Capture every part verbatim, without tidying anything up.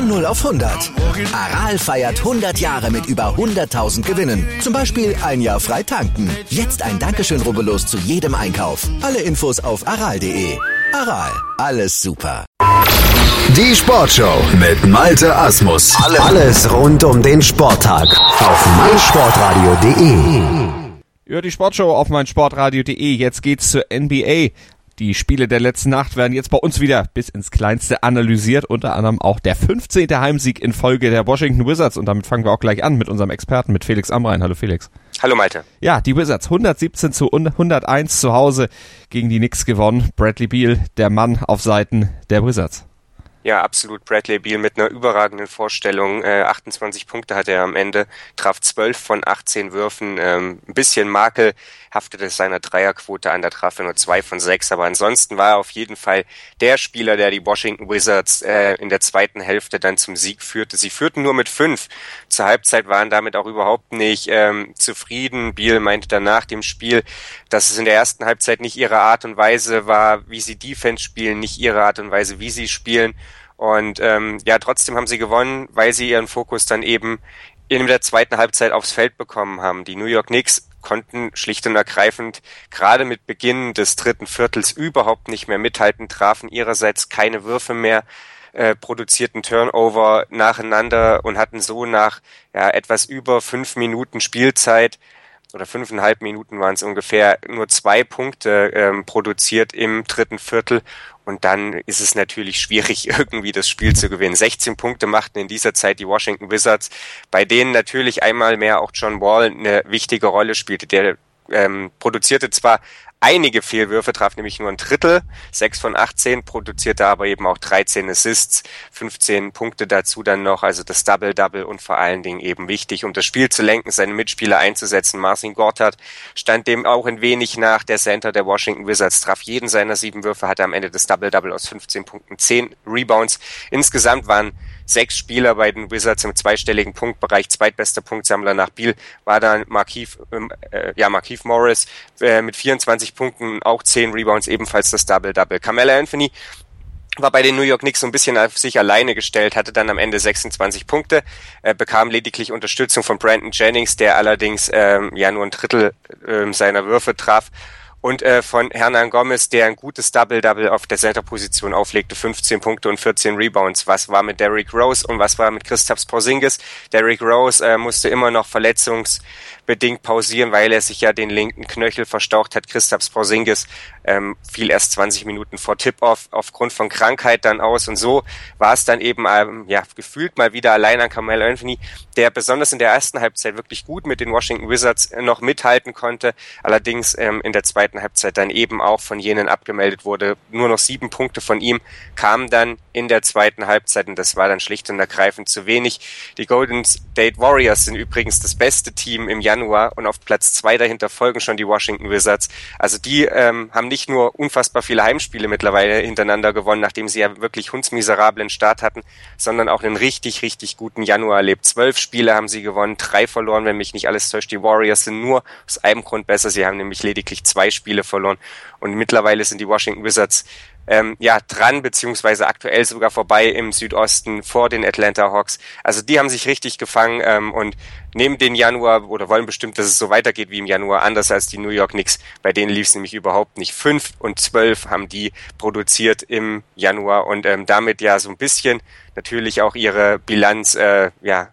Von null auf hundert. Aral feiert hundert Jahre mit über hunderttausend Gewinnen. Zum Beispiel ein Jahr frei tanken. Jetzt ein Dankeschön, rubbellos zu jedem Einkauf. Alle Infos auf aral punkt de. Aral, alles super. Die Sportshow mit Malte Asmus. Alles rund um den Sporttag auf meinsportradio punkt de. Ja, die Sportshow auf meinsportradio punkt de. Jetzt geht's zur N B A. Die Spiele der letzten Nacht werden jetzt bei uns wieder bis ins Kleinste analysiert. Unter anderem auch der fünfzehnte Heimsieg in Folge der Washington Wizards. Und damit fangen wir auch gleich an mit unserem Experten, mit Felix Amrain. Hallo Felix. Hallo Malte. Ja, die Wizards hundertsiebzehn zu hunderteins zu Hause gegen die Knicks gewonnen. Bradley Beal, der Mann auf Seiten der Wizards. Ja, absolut. Bradley Beal mit einer überragenden Vorstellung. Äh, achtundzwanzig Punkte hatte er am Ende, traf zwölf von achtzehn Würfen. Ähm, ein bisschen Makel haftete seiner Dreierquote an, da traf er nur zwei von sechs. Aber ansonsten war er auf jeden Fall der Spieler, der die Washington Wizards äh, in der zweiten Hälfte dann zum Sieg führte. Sie führten nur mit fünf. Zur Halbzeit waren damit auch überhaupt nicht ähm, zufrieden. Beal meinte dann nach dem Spiel, dass es in der ersten Halbzeit nicht ihre Art und Weise war, wie sie Defense spielen, nicht ihre Art und Weise, wie sie spielen. Und ähm, ja, trotzdem haben sie gewonnen, weil sie ihren Fokus dann eben in der zweiten Halbzeit aufs Feld bekommen haben. Die New York Knicks konnten schlicht und ergreifend gerade mit Beginn des dritten Viertels überhaupt nicht mehr mithalten, trafen ihrerseits keine Würfe mehr, äh, produzierten Turnover nacheinander und hatten so nach ja etwas über fünf Minuten Spielzeit oder fünfeinhalb Minuten waren es ungefähr, nur zwei Punkte ähm, produziert im dritten Viertel. Und dann ist es natürlich schwierig, irgendwie das Spiel zu gewinnen. sechzehn Punkte machten in dieser Zeit die Washington Wizards, bei denen natürlich einmal mehr auch John Wall eine wichtige Rolle spielte. Der ähm, produzierte zwar einige Fehlwürfe, traf nämlich nur ein Drittel, sechs von achtzehn, produzierte aber eben auch dreizehn Assists, fünfzehn Punkte dazu dann noch, also das Double-Double und vor allen Dingen eben wichtig, um das Spiel zu lenken, seine Mitspieler einzusetzen. Marcin Gortat stand dem auch ein wenig nach, der Center der Washington Wizards, traf jeden seiner sieben Würfe, hatte am Ende das Double-Double aus fünfzehn Punkten, zehn Rebounds. Insgesamt waren sechs Spieler bei den Wizards im zweistelligen Punktbereich. Zweitbester Punktsammler nach Beal war dann Markieff, äh, ja, Markieff Morris äh, mit vierundzwanzig Punkten, auch zehn Rebounds, ebenfalls das Double-Double. Carmelo Anthony war bei den New York Knicks so ein bisschen auf sich alleine gestellt, hatte dann am Ende sechsundzwanzig Punkte, äh, bekam lediglich Unterstützung von Brandon Jennings, der allerdings ähm, ja nur ein Drittel äh, seiner Würfe traf. Und äh, von Hernan Gomez, der ein gutes Double-Double auf der Center-Position auflegte, fünfzehn Punkte und vierzehn Rebounds. Was war mit Derrick Rose und was war mit Kristaps Porzingis? Derrick Rose äh, musste immer noch verletzungsbedingt pausieren, weil er sich ja den linken Knöchel verstaucht hat. Kristaps Porzingis ähm, fiel erst zwanzig Minuten vor Tip-Off aufgrund von Krankheit dann aus. Und so war es dann eben ähm, ja gefühlt mal wieder allein an Carmelo Anthony, der besonders in der ersten Halbzeit wirklich gut mit den Washington Wizards noch mithalten konnte. Allerdings ähm, in der zweiten Halbzeit dann eben auch von jenen abgemeldet wurde. Nur noch sieben Punkte von ihm kamen dann in der zweiten Halbzeit und das war dann schlicht und ergreifend zu wenig. Die Golden State Warriors sind übrigens das beste Team im Januar und auf Platz zwei dahinter folgen schon die Washington Wizards. Also die ähm, haben nicht nur unfassbar viele Heimspiele mittlerweile hintereinander gewonnen, nachdem sie ja wirklich hundsmiserablen Start hatten, sondern auch einen richtig, richtig guten Januar erlebt. Zwölf Spiele haben sie gewonnen, drei verloren, wenn mich nicht alles täuscht. Die Warriors sind nur aus einem Grund besser, sie haben nämlich lediglich zwei Spiele verloren und mittlerweile sind die Washington Wizards ähm, ja dran, beziehungsweise aktuell sogar vorbei im Südosten vor den Atlanta Hawks. Also die haben sich richtig gefangen ähm, und nehmen den Januar oder wollen bestimmt, dass es so weitergeht wie im Januar, anders als die New York Knicks. Bei denen lief es nämlich überhaupt nicht. Fünf und zwölf haben die produziert im Januar und ähm, damit ja so ein bisschen natürlich auch ihre Bilanz äh, ja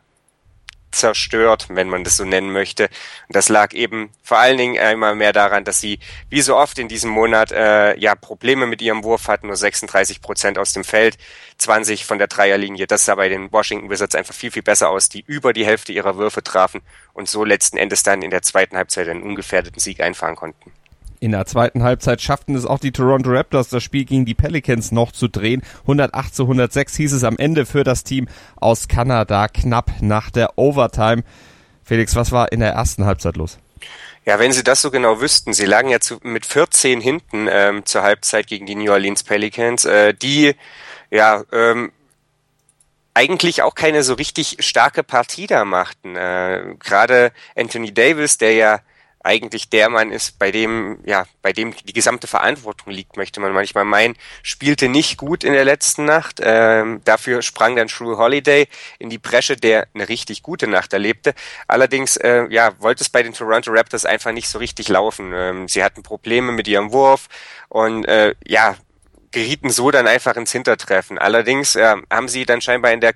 zerstört, wenn man das so nennen möchte. Und das lag eben vor allen Dingen einmal mehr daran, dass sie wie so oft in diesem Monat äh, ja Probleme mit ihrem Wurf hatten, nur sechsunddreißig Prozent aus dem Feld, zwanzig von der Dreierlinie. Das sah bei den Washington Wizards einfach viel, viel besser aus, die über die Hälfte ihrer Würfe trafen und so letzten Endes dann in der zweiten Halbzeit einen ungefährdeten Sieg einfahren konnten. In der zweiten Halbzeit schafften es auch die Toronto Raptors, das Spiel gegen die Pelicans noch zu drehen. hundertacht zu hundertsechs hieß es am Ende für das Team aus Kanada, knapp nach der Overtime. Felix, was war in der ersten Halbzeit los? Ja, wenn Sie das so genau wüssten, Sie lagen ja zu, mit vierzehn hinten ähm, zur Halbzeit gegen die New Orleans Pelicans, äh, die ja ähm, eigentlich auch keine so richtig starke Partie da machten. Äh, gerade Anthony Davis, der ja eigentlich der Mann ist, bei dem, ja, bei dem die gesamte Verantwortung liegt, möchte man manchmal meinen, spielte nicht gut in der letzten Nacht. Ähm, dafür sprang dann Jrue Holiday in die Bresche, der eine richtig gute Nacht erlebte. Allerdings, äh, ja, wollte es bei den Toronto Raptors einfach nicht so richtig laufen. Ähm, sie hatten Probleme mit ihrem Wurf und, äh, ja, gerieten so dann einfach ins Hintertreffen. Allerdings, äh, haben sie dann scheinbar in der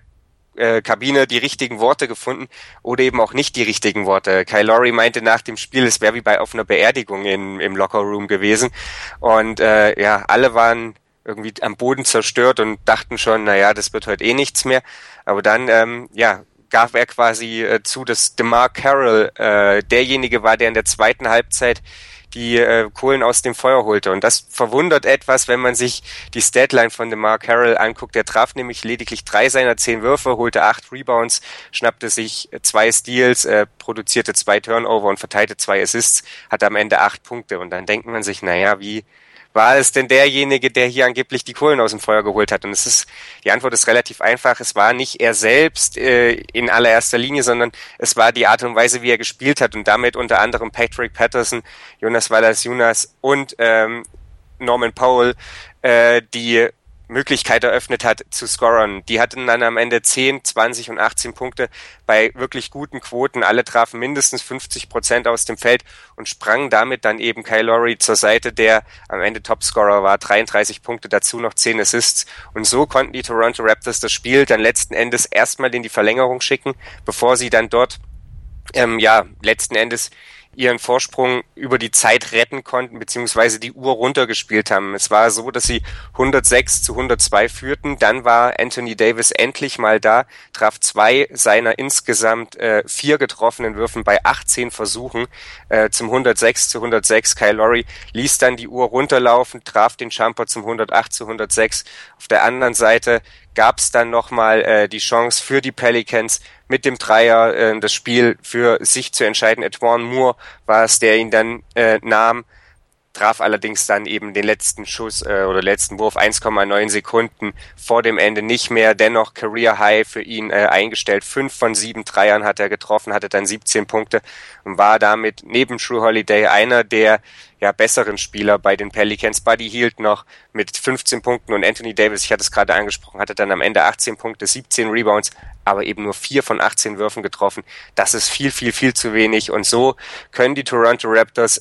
Kabine die richtigen Worte gefunden oder eben auch nicht die richtigen Worte. Kyle Lowry meinte nach dem Spiel, es wäre wie bei auf einer Beerdigung in, im Lockerroom gewesen und äh, ja, alle waren irgendwie am Boden zerstört und dachten schon, naja, das wird heute eh nichts mehr. Aber dann, ähm, ja, gab er quasi äh, zu, dass DeMar Carroll äh, derjenige war, der in der zweiten Halbzeit die äh, Kohlen aus dem Feuer holte. Und das verwundert etwas, wenn man sich die Statline von DeMar Carroll anguckt. Der traf nämlich lediglich drei seiner zehn Würfe, holte acht Rebounds, schnappte sich zwei Steals, äh, produzierte zwei Turnover und verteilte zwei Assists, hatte am Ende acht Punkte. Und dann denkt man sich, naja, wie war es denn derjenige, der hier angeblich die Kohlen aus dem Feuer geholt hat? Und es ist, die Antwort ist relativ einfach. Es war nicht er selbst äh, in allererster Linie, sondern es war die Art und Weise, wie er gespielt hat und damit unter anderem Patrick Patterson, Jonas Valanciunas und ähm, Norman Powell äh, die Möglichkeit eröffnet hat zu scoren. Die hatten dann am Ende zehn, zwanzig und achtzehn Punkte bei wirklich guten Quoten. Alle trafen mindestens fünfzig Prozent aus dem Feld und sprangen damit dann eben Kyle Lowry zur Seite, der am Ende Topscorer war. dreiunddreißig Punkte, dazu noch zehn Assists. Und so konnten die Toronto Raptors das Spiel dann letzten Endes erstmal in die Verlängerung schicken, bevor sie dann dort, ähm, ja, letzten Endes ihren Vorsprung über die Zeit retten konnten, beziehungsweise die Uhr runtergespielt haben. Es war so, dass sie hundertsechs zu hundertzwei führten. Dann war Anthony Davis endlich mal da, traf zwei seiner insgesamt äh, vier getroffenen Würfen bei achtzehn Versuchen äh, zum hundertsechs zu hundertsechs. Kyle Lowry ließ dann die Uhr runterlaufen, traf den Jumper zum hundertacht zu hundertsechs. Auf der anderen Seite gab es dann nochmal äh, die Chance für die Pelicans, mit dem Dreier äh, das Spiel für sich zu entscheiden. E'Twaun Moore war es, der ihn dann äh, nahm, traf allerdings dann eben den letzten Schuss äh, oder letzten Wurf eins Komma neun Sekunden vor dem Ende nicht mehr. Dennoch Career High für ihn äh, eingestellt. Fünf von sieben Dreiern hat er getroffen, hatte dann siebzehn Punkte und war damit neben Jrue Holiday einer der ja besseren Spieler bei den Pelicans. Buddy Hield noch mit fünfzehn Punkten und Anthony Davis, ich hatte es gerade angesprochen, hatte dann am Ende achtzehn Punkte, siebzehn Rebounds, aber eben nur vier von achtzehn Würfen getroffen. Das ist viel, viel, viel zu wenig und so können die Toronto Raptors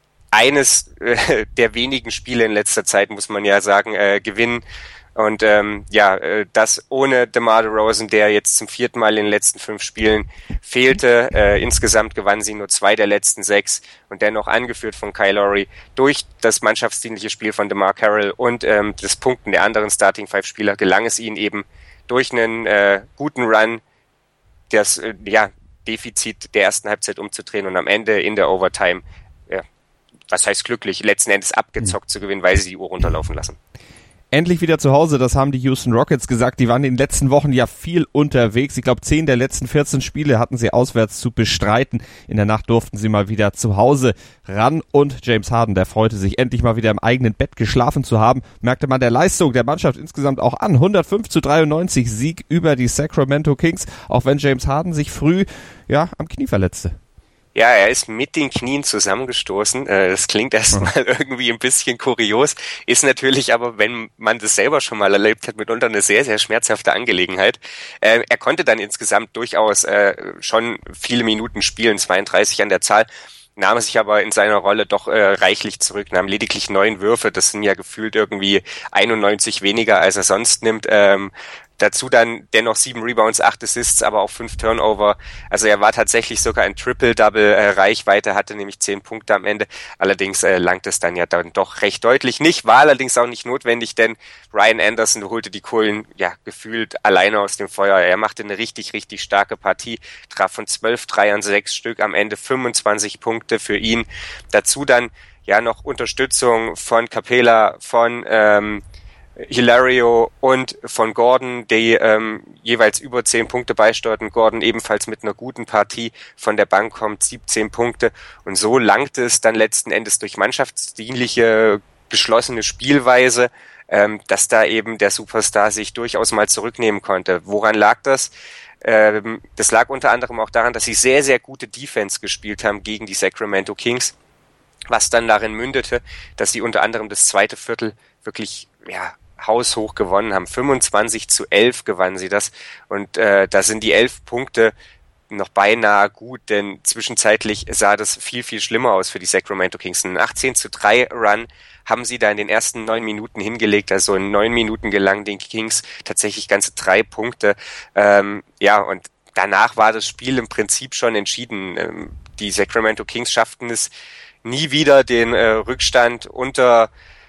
eines äh, der wenigen Spiele in letzter Zeit, muss man ja sagen, äh, gewinnen. Und ähm, ja, äh, das ohne DeMar DeRozan, der jetzt zum vierten Mal in den letzten fünf Spielen fehlte. Äh, insgesamt gewannen sie nur zwei der letzten sechs und dennoch angeführt von Kyle Lowry durch das mannschaftsdienliche Spiel von DeMar Carroll und ähm, das Punkten der anderen Starting-Five-Spieler gelang es ihnen eben durch einen äh, guten Run das äh, ja, Defizit der ersten Halbzeit umzudrehen und am Ende in der Overtime, ja, was heißt glücklich, letzten Endes abgezockt zu gewinnen, weil sie die Uhr runterlaufen lassen. Endlich wieder zu Hause, das haben die Houston Rockets gesagt. Die waren in den letzten Wochen ja viel unterwegs. Ich glaube, zehn der letzten vierzehn Spiele hatten sie auswärts zu bestreiten. In der Nacht durften sie mal wieder zu Hause ran. Und James Harden, der freute sich, endlich mal wieder im eigenen Bett geschlafen zu haben. Merkte man der Leistung der Mannschaft insgesamt auch an. hundertfünf zu dreiundneunzig Sieg über die Sacramento Kings, auch wenn James Harden sich früh ja am Knie verletzte. Ja, er ist mit den Knien zusammengestoßen. Das klingt erstmal irgendwie ein bisschen kurios, ist natürlich aber, wenn man das selber schon mal erlebt hat, mitunter eine sehr, sehr schmerzhafte Angelegenheit. Er konnte dann insgesamt durchaus schon viele Minuten spielen, zweiunddreißig an der Zahl, nahm sich aber in seiner Rolle doch reichlich zurück, nahm lediglich neun Würfe, das sind ja gefühlt irgendwie einundneunzig weniger, als er sonst nimmt. Dazu dann dennoch sieben Rebounds, acht Assists, aber auch fünf Turnover. Also er war tatsächlich sogar ein Triple-Double-Reichweite, äh, hatte nämlich zehn Punkte am Ende. Allerdings äh, langt es dann ja dann doch recht deutlich nicht. War allerdings auch nicht notwendig, denn Ryan Anderson holte die Kohlen ja gefühlt alleine aus dem Feuer. Er machte eine richtig, richtig starke Partie, traf von zwölf Dreiern sechs Stück, am Ende fünfundzwanzig Punkte für ihn. Dazu dann ja noch Unterstützung von Capela, von ähm, Hilario und von Gordon, die ähm, jeweils über zehn Punkte beisteuerten. Gordon ebenfalls mit einer guten Partie von der Bank kommt, siebzehn Punkte. Und so langte es dann letzten Endes durch mannschaftsdienliche, geschlossene Spielweise, ähm, dass da eben der Superstar sich durchaus mal zurücknehmen konnte. Woran lag das? Ähm, das lag unter anderem auch daran, dass sie sehr, sehr gute Defense gespielt haben gegen die Sacramento Kings, was dann darin mündete, dass sie unter anderem das zweite Viertel wirklich, ja, haushoch gewonnen haben. fünfundzwanzig zu elf gewannen sie das. Und äh, da sind die elf Punkte noch beinahe gut, denn zwischenzeitlich sah das viel, viel schlimmer aus für die Sacramento Kings. Einen achtzehn zu drei Run haben sie da in den ersten neun Minuten hingelegt. Also in neun Minuten gelangen den Kings tatsächlich ganze drei Punkte. Ähm, ja, und danach war das Spiel im Prinzip schon entschieden. Ähm, die Sacramento Kings schafften es nie wieder, den äh, Rückstand unter,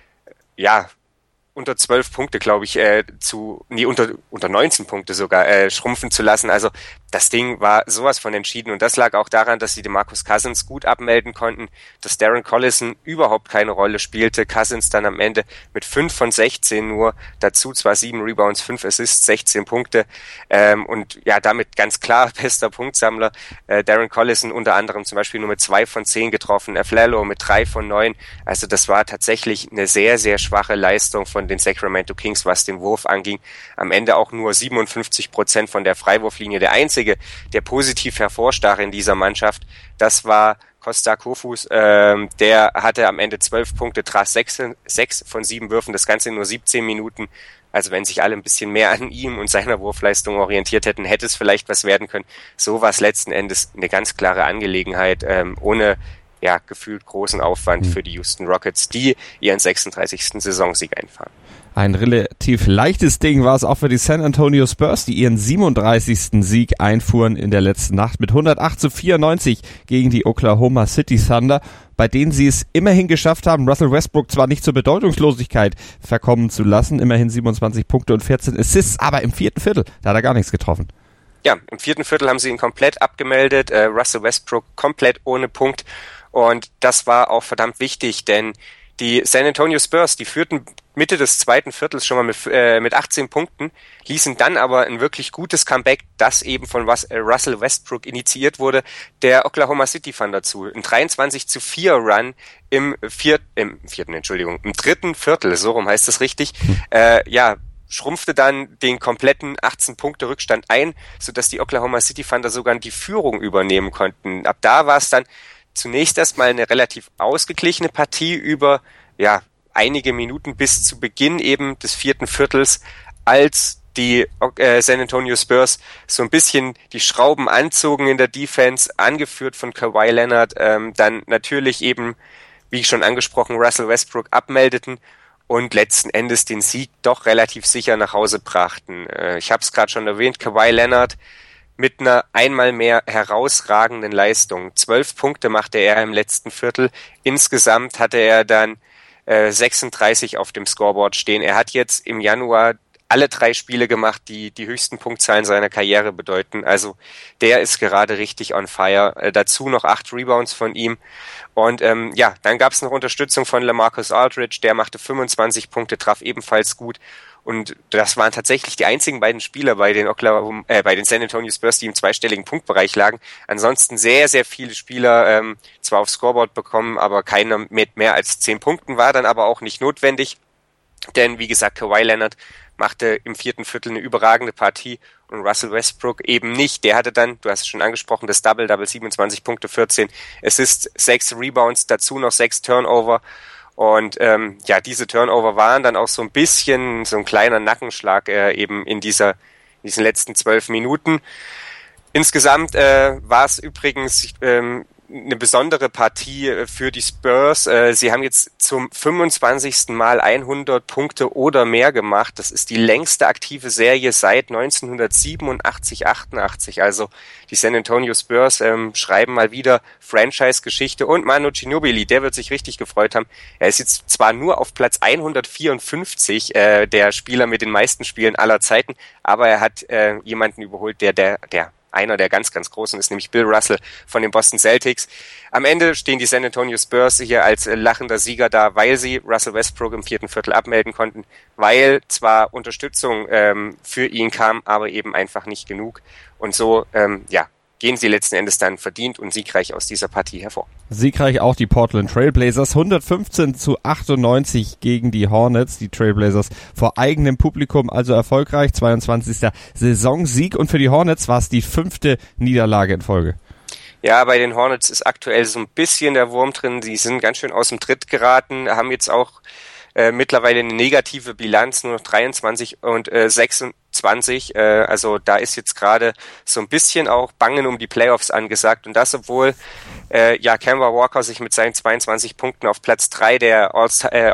ja, unter zwölf Punkte, glaube ich, äh, zu, nee, unter, unter neunzehn Punkte sogar, äh, schrumpfen zu lassen. Also, das Ding war sowas von entschieden. Und das lag auch daran, dass sie DeMarcus Cousins gut abmelden konnten, dass Darren Collison überhaupt keine Rolle spielte. Cousins dann am Ende mit fünf von sechzehn nur, dazu zwar sieben Rebounds, fünf Assists, sechzehn Punkte, ähm, und ja, damit ganz klar bester Punktsammler. Äh, Darren Collison unter anderem zum Beispiel nur mit zwei von zehn getroffen, Afflalo mit drei von neun. Also, das war tatsächlich eine sehr, sehr schwache Leistung von den Sacramento Kings, was den Wurf anging. Am Ende auch nur siebenundfünfzig Prozent von der Freiwurflinie. Der einzige, der positiv hervorstach in dieser Mannschaft, das war Costa Kofus. Ähm, der hatte am Ende zwölf Punkte, traf sechs, sechs von sieben Würfen, das Ganze in nur siebzehn Minuten. Also wenn sich alle ein bisschen mehr an ihm und seiner Wurfleistung orientiert hätten, hätte es vielleicht was werden können. So war es letzten Endes eine ganz klare Angelegenheit, ähm, ohne ja gefühlt großen Aufwand für die Houston Rockets, die ihren sechsunddreißigsten Saisonsieg einfahren. Ein relativ leichtes Ding war es auch für die San Antonio Spurs, die ihren siebenunddreißigsten Sieg einfuhren in der letzten Nacht mit hundertacht zu vierundneunzig gegen die Oklahoma City Thunder, bei denen sie es immerhin geschafft haben, Russell Westbrook zwar nicht zur Bedeutungslosigkeit verkommen zu lassen, immerhin siebenundzwanzig Punkte und vierzehn Assists, aber im vierten Viertel, da hat er gar nichts getroffen. Ja, im vierten Viertel haben sie ihn komplett abgemeldet, äh, Russell Westbrook komplett ohne Punkt, und das war auch verdammt wichtig, denn die San Antonio Spurs, die führten Mitte des zweiten Viertels schon mal mit, äh, mit achtzehn Punkten, ließen dann aber ein wirklich gutes Comeback, das eben von Rus- äh, Russell Westbrook initiiert wurde, der Oklahoma City Thunder zu. Ein dreiundzwanzig zu vier Run im, vier- im vierten, Entschuldigung, im dritten Viertel, so rum heißt es richtig, äh, ja, schrumpfte dann den kompletten achtzehn Punkte Rückstand ein, sodass die Oklahoma City Thunder sogar die Führung übernehmen konnten. Ab da war es dann zunächst erstmal eine relativ ausgeglichene Partie über, ja, einige Minuten bis zu Beginn eben des vierten Viertels, als die äh, San Antonio Spurs so ein bisschen die Schrauben anzogen in der Defense, angeführt von Kawhi Leonard, ähm, dann natürlich eben, wie schon angesprochen, Russell Westbrook abmeldeten und letzten Endes den Sieg doch relativ sicher nach Hause brachten. Äh, ich habe es gerade schon erwähnt, Kawhi Leonard mit einer einmal mehr herausragenden Leistung. Zwölf Punkte machte er im letzten Viertel. Insgesamt hatte er dann äh, sechsunddreißig auf dem Scoreboard stehen. Er hat jetzt im Januar alle drei Spiele gemacht, die die höchsten Punktzahlen seiner Karriere bedeuten. Also der ist gerade richtig on fire. Äh, dazu noch acht Rebounds von ihm. Und ähm, ja, dann gab es noch Unterstützung von LaMarcus Aldridge. Der machte fünfundzwanzig Punkte, traf ebenfalls gut. Und das waren tatsächlich die einzigen beiden Spieler bei den Oklahoma, äh, bei den San Antonio Spurs, die im zweistelligen Punktbereich lagen. Ansonsten sehr, sehr viele Spieler ähm, zwar aufs Scoreboard bekommen, aber keiner mit mehr als zehn Punkten, war dann aber auch nicht notwendig. Denn wie gesagt, Kawhi Leonard machte im vierten Viertel eine überragende Partie und Russell Westbrook eben nicht. Der hatte dann, du hast es schon angesprochen, das Double-Double, siebenundzwanzig Punkte, vierzehn Assists, sechs Rebounds, dazu noch sechs Turnover. Und ähm, ja, diese Turnover waren dann auch so ein bisschen so ein kleiner Nackenschlag äh, eben in dieser in diesen letzten zwölf Minuten. Insgesamt äh, war es übrigens ähm, eine besondere Partie für die Spurs. Sie haben jetzt zum fünfundzwanzigsten Mal hundert Punkte oder mehr gemacht. Das ist die längste aktive Serie seit neunzehnhundertsiebenundachtzig, achtundachtzig. Also die San Antonio Spurs ähm, schreiben mal wieder Franchise-Geschichte. Und Manu Ginobili, der wird sich richtig gefreut haben. Er ist jetzt zwar nur auf Platz hundertvierundfünfzig, äh, der Spieler mit den meisten Spielen aller Zeiten, aber er hat äh, jemanden überholt, der der der einer der ganz, ganz großen ist, nämlich Bill Russell von den Boston Celtics. Am Ende stehen die San Antonio Spurs hier als lachender Sieger da, weil sie Russell Westbrook im vierten Viertel abmelden konnten, weil zwar Unterstützung ähm, für ihn kam, aber eben einfach nicht genug. Und so, ähm, ja, gehen sie letzten Endes dann verdient und siegreich aus dieser Partie hervor. Siegreich auch die Portland Trailblazers, hundertfünfzehn zu achtundneunzig gegen die Hornets. Die Trailblazers vor eigenem Publikum, also erfolgreich, zweiundzwanzigster Saisonsieg, und für die Hornets war es die fünfte Niederlage in Folge. Ja, bei den Hornets ist aktuell so ein bisschen der Wurm drin. Sie sind ganz schön aus dem Tritt geraten, haben jetzt auch äh, mittlerweile eine negative Bilanz, nur noch dreiundzwanzig und äh, sechsundzwanzig. Äh, also da ist jetzt gerade so ein bisschen auch Bangen um die Playoffs angesagt. Und das, obwohl äh, ja Kemba Walker sich mit seinen zweiundzwanzig Punkten auf Platz drei der All- äh,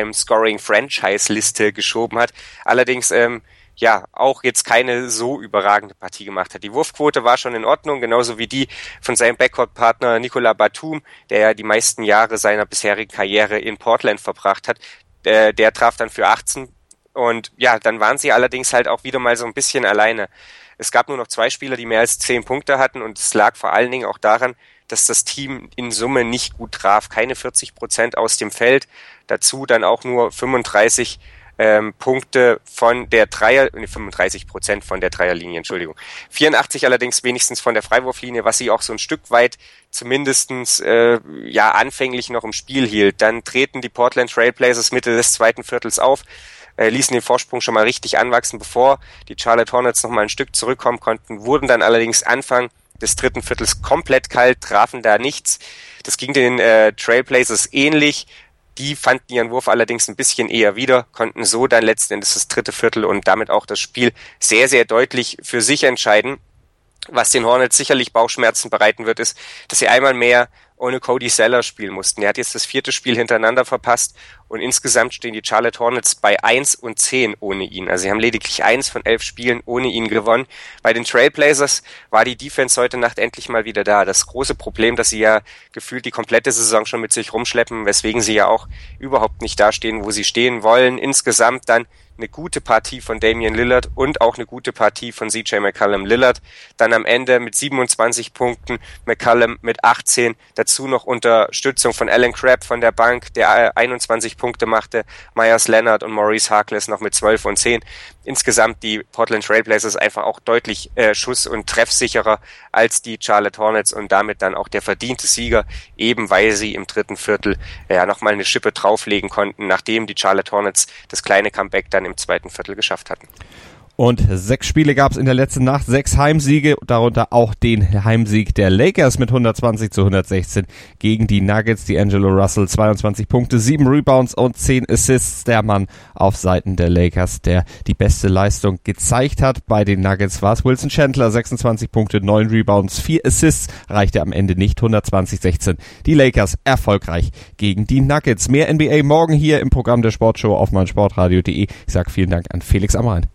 All-Time-Scoring-Franchise-Liste geschoben hat. Allerdings ähm, ja, auch jetzt keine so überragende Partie gemacht hat. Die Wurfquote war schon in Ordnung, genauso wie die von seinem Backcourt-Partner Nicolas Batum, der ja die meisten Jahre seiner bisherigen Karriere in Portland verbracht hat. Der, der traf dann für achtzehn und ja, dann waren sie allerdings halt auch wieder mal so ein bisschen alleine. Es gab nur noch zwei Spieler, die mehr als zehn Punkte hatten, und es lag vor allen Dingen auch daran, dass das Team in Summe nicht gut traf. Keine vierzig Prozent aus dem Feld, dazu dann auch nur fünfunddreißig Ähm, Punkte von der Dreier, nee, fünfunddreißig Prozent von der Dreierlinie, Entschuldigung. vierundachtzig allerdings wenigstens von der Freiwurflinie, was sie auch so ein Stück weit zumindestens äh, ja anfänglich noch im Spiel hielt. Dann treten die Portland Trailblazers Mitte des zweiten Viertels auf, äh, ließen den Vorsprung schon mal richtig anwachsen, bevor die Charlotte Hornets noch mal ein Stück zurückkommen konnten, wurden dann allerdings Anfang des dritten Viertels komplett kalt, trafen da nichts. Das ging den äh, Trailblazers ähnlich. Die fanden ihren Wurf allerdings ein bisschen eher wieder, konnten so dann letzten Endes das dritte Viertel und damit auch das Spiel sehr, sehr deutlich für sich entscheiden. Was den Hornets sicherlich Bauchschmerzen bereiten wird, ist, dass sie einmal mehr ohne Cody Zeller spielen mussten. Er hat jetzt das vierte Spiel hintereinander verpasst und insgesamt stehen die Charlotte Hornets bei eins und zehn ohne ihn. Also sie haben lediglich eins von elf Spielen ohne ihn gewonnen. Bei den Trailblazers war die Defense heute Nacht endlich mal wieder da. Das große Problem, dass sie ja gefühlt die komplette Saison schon mit sich rumschleppen, weswegen sie ja auch überhaupt nicht dastehen, wo sie stehen wollen. Insgesamt dann eine gute Partie von Damian Lillard und auch eine gute Partie von C J McCollum. Lillard dann am Ende mit siebenundzwanzig Punkten, McCollum mit achtzehn, dazu noch Unterstützung von Alan Crabb von der Bank, der einundzwanzig Punkte machte, Myers Leonard und Maurice Harkless noch mit zwölf und zehn. Insgesamt die Portland Trailblazers einfach auch deutlich äh, schuss- und treffsicherer als die Charlotte Hornets und damit dann auch der verdiente Sieger, eben weil sie im dritten Viertel ja äh, nochmal eine Schippe drauflegen konnten, nachdem die Charlotte Hornets das kleine Comeback dann im zweiten Viertel geschafft hatten. Und sechs Spiele gab es in der letzten Nacht, sechs Heimsiege, darunter auch den Heimsieg der Lakers mit hundertzwanzig zu hundertsechzehn gegen die Nuggets. D'Angelo Russell, zweiundzwanzig Punkte, sieben Rebounds und zehn Assists. Der Mann auf Seiten der Lakers, der die beste Leistung gezeigt hat. Bei den Nuggets war es Wilson Chandler, sechsundzwanzig Punkte, neun Rebounds, vier Assists, reichte am Ende nicht, hundertzwanzig sechzehn. Die Lakers erfolgreich gegen die Nuggets. Mehr N B A morgen hier im Programm der Sportshow auf meinsportradio punkt de. Ich sage vielen Dank an Felix Amrain.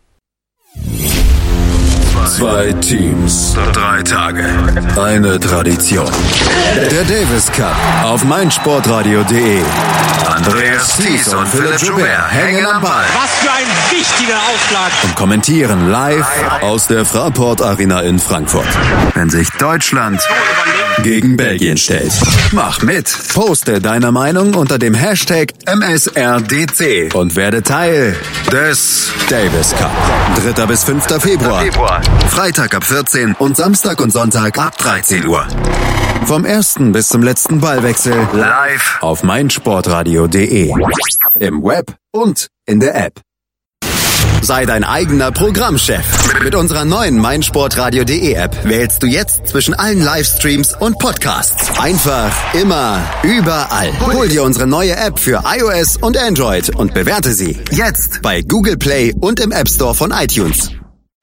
Zwei Teams, drei Tage, eine Tradition. Der Davis Cup auf meinsportradio punkt de. Andreas Thies und Philipp Joubert hängen am Ball. Was für ein wichtiger Aufschlag. Und kommentieren live aus der Fraport Arena in Frankfurt. Wenn sich Deutschland gegen Belgien stellt. Mach mit. Poste deine Meinung unter dem Hashtag M S R D C und werde Teil des Davis Cup. dritter bis fünfter Februar. Freitag ab vierzehn und Samstag und Sonntag ab dreizehn Uhr. Vom ersten bis zum letzten Ballwechsel live auf meinsportradio punkt de. Im Web und in der App. Sei dein eigener Programmchef. Mit unserer neuen meinsportradio punkt de App wählst du jetzt zwischen allen Livestreams und Podcasts. Einfach, immer, überall. Hol dir unsere neue App für iOS und Android und bewerte sie jetzt bei Google Play und im App Store von iTunes.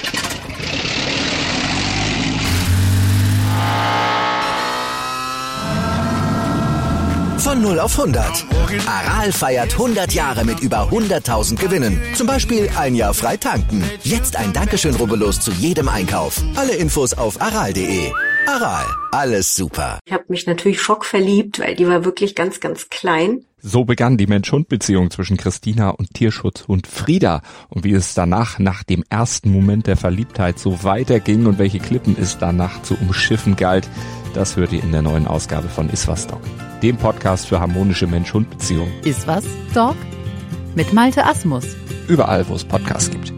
Von null auf hundert. Aral feiert hundert Jahre mit über hunderttausend Gewinnen. Zum Beispiel ein Jahr frei tanken. Jetzt ein Dankeschön, rubbellos zu jedem Einkauf. Alle Infos auf aral punkt de. Aral, alles super. Ich habe mich natürlich schockverliebt, weil die war wirklich ganz, ganz klein. So begann die Mensch-Hund-Beziehung zwischen Christina und Tierschutzhund Frieda. Und wie es danach, nach dem ersten Moment der Verliebtheit, so weiterging und welche Klippen es danach zu umschiffen galt, das hört ihr in der neuen Ausgabe von Iswas Dog, dem Podcast für harmonische Mensch-Hund-Beziehungen. Iswas Dog? Mit Malte Asmus. Überall, wo es Podcasts gibt.